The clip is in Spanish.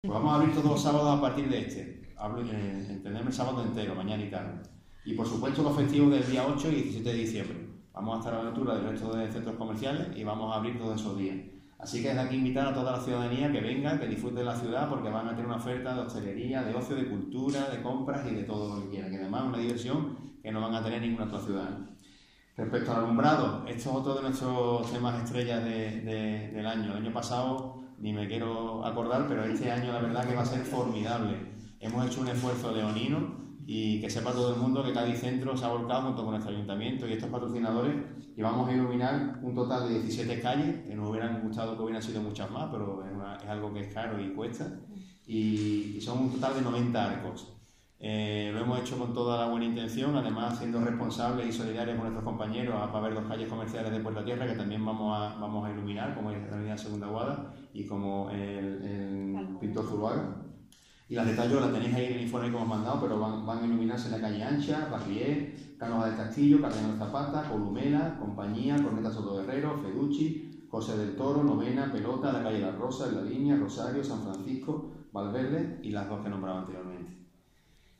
Pues vamos a abrir todos los sábados a partir de entendemos el sábado entero, mañana y tarde. Y por supuesto los festivos del día 8 y 17 de diciembre. Vamos a estar a la altura del resto de centros comerciales y vamos a abrir todos esos días. Así que desde aquí invitar a toda la ciudadanía que venga, que disfrute de la ciudad, porque van a tener una oferta de hostelería, de ocio, de cultura, de compras y de todo lo que quieran. Que además es una diversión que no van a tener ninguna otra ciudad. Respecto al alumbrado, esto es otro de nuestros temas estrellas del año. El año pasado ni me quiero acordar, pero este año la verdad que va a ser formidable. Hemos hecho un esfuerzo leonino y que sepa todo el mundo que Cádiz Centro se ha volcado junto con nuestro ayuntamiento y estos patrocinadores y vamos a iluminar un total de 17 calles, que nos hubieran gustado que hubieran sido muchas más, pero es algo que es caro y cuesta, y son un total de 90 arcos. Lo hemos hecho con toda la buena intención, además siendo responsables y solidarios con nuestros compañeros. Va a haber 2 calles comerciales de Puerta Tierra que también vamos a iluminar, como es la avenida Segunda Guada y como el Pintor Zuluaga. Y las detalles las tenéis ahí en el informe que hemos mandado, pero van a iluminarse en la calle Ancha, Barrié, Cánovas del Castillo, Cardenal Zapata, Columela, Compañía, Corneta Soto Guerrero, Feducci, José del Toro, Novena, Pelota, la calle La Rosa, La Línea, Rosario, San Francisco, Valverde y las 2 que nombraba anteriormente.